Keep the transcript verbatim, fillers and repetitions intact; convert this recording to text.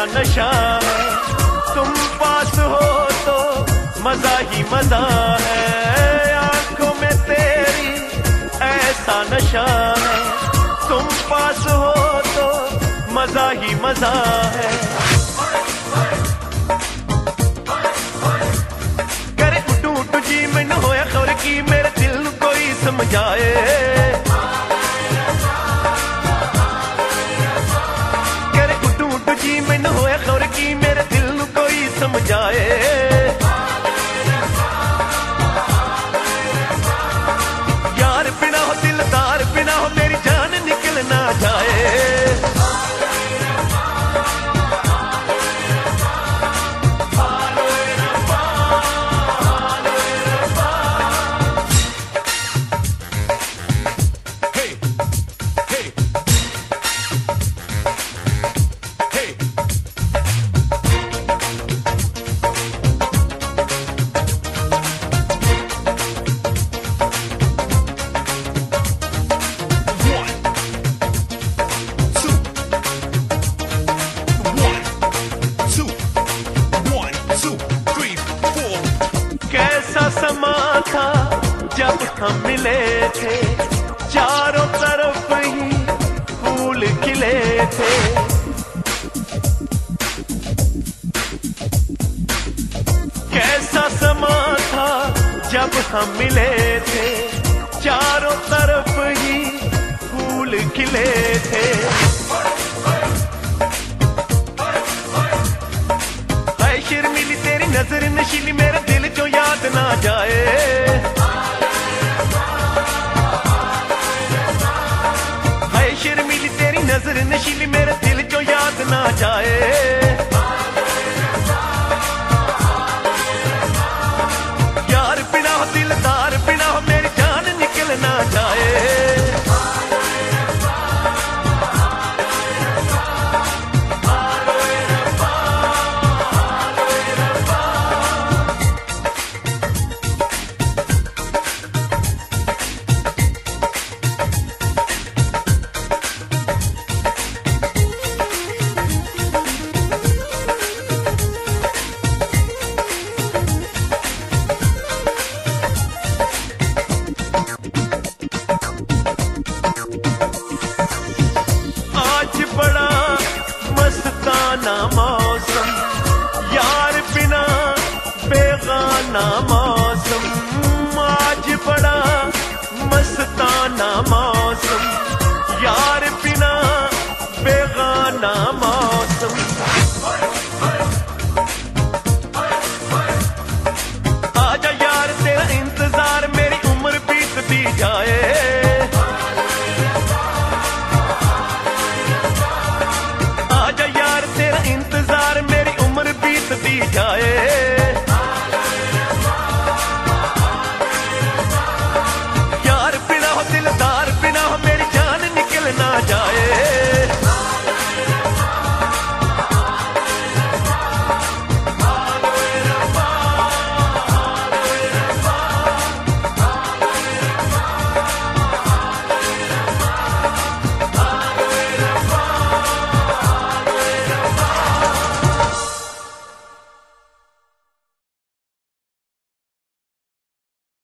नशा है, तुम पास हो तो मजा ही मजा है। आंखों में तेरी ऐसा नशा है, तुम पास हो तो मजा ही मजा है। करे उठू उठू जी मैनू होया खबर की मेरे दिल नू कोई समझाए। करे उठू उठू जी मैनू होया खबर की मेरे दिल नू कोई समझाए। यार बिना हो दिलदार बिना हो मेरी जान निकल ना जाए। कैसा समा था जब हम मिले थे, चारों तरफ ही फूल खिले थे। कैसा समा था जब हम मिले थे, चारों तरफ ही फूल खिले थे। हाय शर्मीली तेरी नजर नशीली मेरे दिल जो याद ना जाए। हाय शर्मीली तेरी नजर नशीली मेरे दिल जो याद ना जाए। यार बिना हो दिलदार बिना हो मेरी जान निकल ना जाए। बड़ा मस्ताना मौसम यार बिना बेगाना मौसम। आज बड़ा मस्ताना मौसम यार बिना बेगाना मौसम। आजा यार तेरा इंतजार मेरी उम्र बीतती जाए।